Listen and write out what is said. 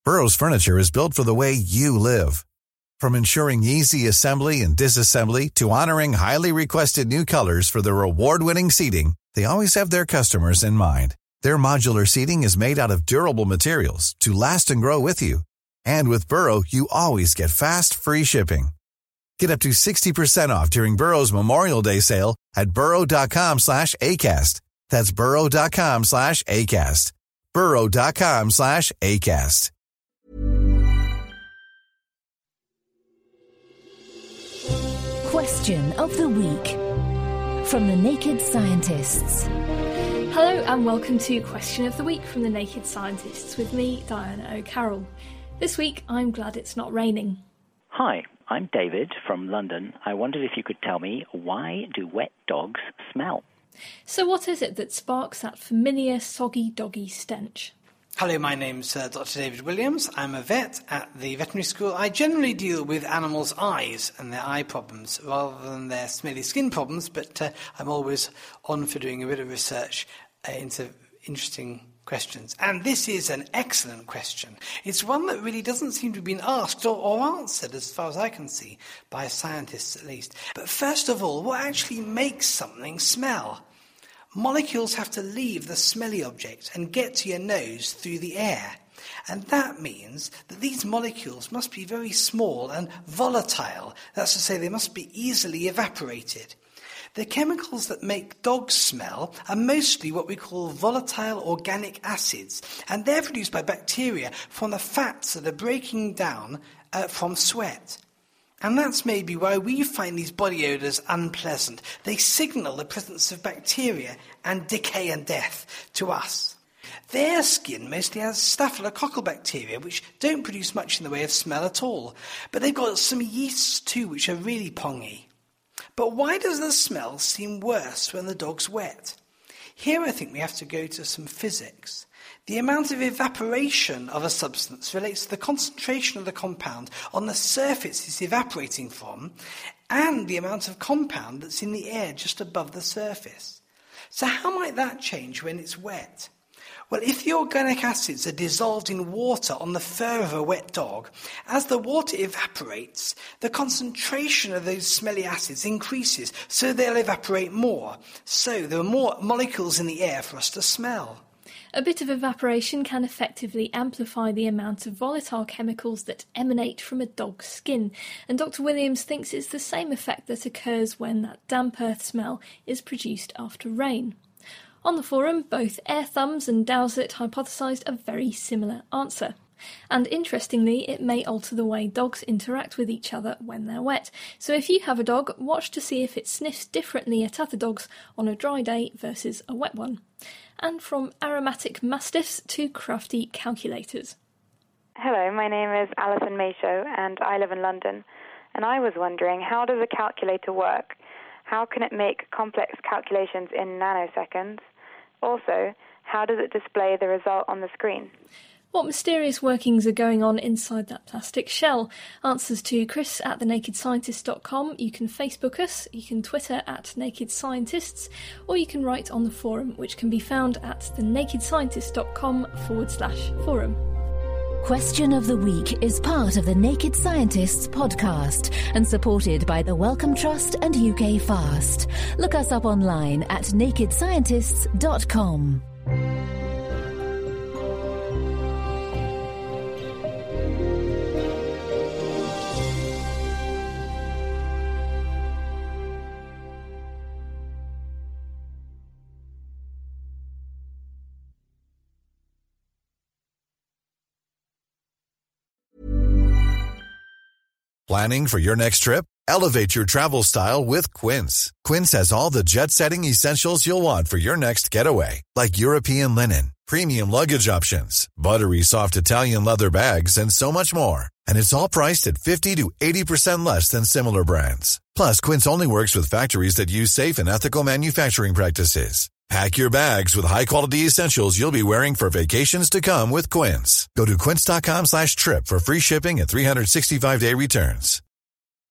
Burrow's furniture is built for the way you live. From ensuring easy assembly and disassembly to honoring highly requested new colors for their award-winning seating, they always have their customers in mind. Their modular seating is made out of durable materials to last and grow with you. And with Burrow, you always get fast, free shipping. Get up to 60% off during Burrow's Memorial Day sale at burrow.com/ACAST. That's burrow.com/ACAST. burrow.com/ACAST. Question of the week from the Naked Scientists. Hello and welcome to Question of the Week from the Naked Scientists with me, Diana O'Carroll. This week I'm glad it's not raining. Hi, I'm David from London. I wondered if you could tell me, why do wet dogs smell? So what is it that sparks that familiar soggy doggy stench? Hello, my name's Dr. David Williams. I'm a vet at the veterinary school. I generally deal with animals' eyes and their eye problems rather than their smelly skin problems, but I'm always on for doing a bit of research into interesting questions. And this is an excellent question. It's one that really doesn't seem to have been asked or answered, as far as I can see, by scientists at least. But first of all, what actually makes something smell? Molecules have to leave the smelly object and get to your nose through the air. And that means that these molecules must be very small and volatile. That's to say, they must be easily evaporated. The chemicals that make dogs smell are mostly what we call volatile organic acids, and they're produced by bacteria from the fats that are breaking down from sweat. And that's maybe why we find these body odours unpleasant. They signal the presence of bacteria and decay and death to us. Their skin mostly has staphylococcal bacteria, which don't produce much in the way of smell at all. But they've got some yeasts too, which are really pongy. But why does the smell seem worse when the dog's wet? Here I think we have to go to some physics. The amount of evaporation of a substance relates to the concentration of the compound on the surface it's evaporating from and the amount of compound that's in the air just above the surface. So how might that change when it's wet? Well, if the organic acids are dissolved in water on the fur of a wet dog, as the water evaporates, the concentration of those smelly acids increases, so they'll evaporate more. So there are more molecules in the air for us to smell. A bit of evaporation can effectively amplify the amount of volatile chemicals that emanate from a dog's skin, and Dr. Williams thinks it's the same effect that occurs when that damp earth smell is produced after rain. On the forum, both Air Thumbs and Dowsett hypothesised a very similar answer. And interestingly, it may alter the way dogs interact with each other when they're wet. So if you have a dog, watch to see if it sniffs differently at other dogs on a dry day versus a wet one. And from aromatic mastiffs to crafty calculators. Hello, my name is Alison Mayshow and I live in London. And I was wondering, how does a calculator work? How can it make complex calculations in nanoseconds? Also, how does it display the result on the screen? What mysterious workings are going on inside that plastic shell? Answers to Chris at thenakedscientist.com. You can Facebook us, you can Twitter at Naked Scientists, or you can write on the forum, which can be found at thenakedscientist.com/forum. Question of the Week is part of the Naked Scientists podcast and supported by the Wellcome Trust and UK Fast. Look us up online at nakedscientists.com. Planning for your next trip? Elevate your travel style with Quince. Quince has all the jet-setting essentials you'll want for your next getaway, like European linen, premium luggage options, buttery soft Italian leather bags, and so much more. And it's all priced at 50 to 80% less than similar brands. Plus, Quince only works with factories that use safe and ethical manufacturing practices. Pack your bags with high-quality essentials you'll be wearing for vacations to come with Quince. Go to quince.com/trip for free shipping and 365-day returns.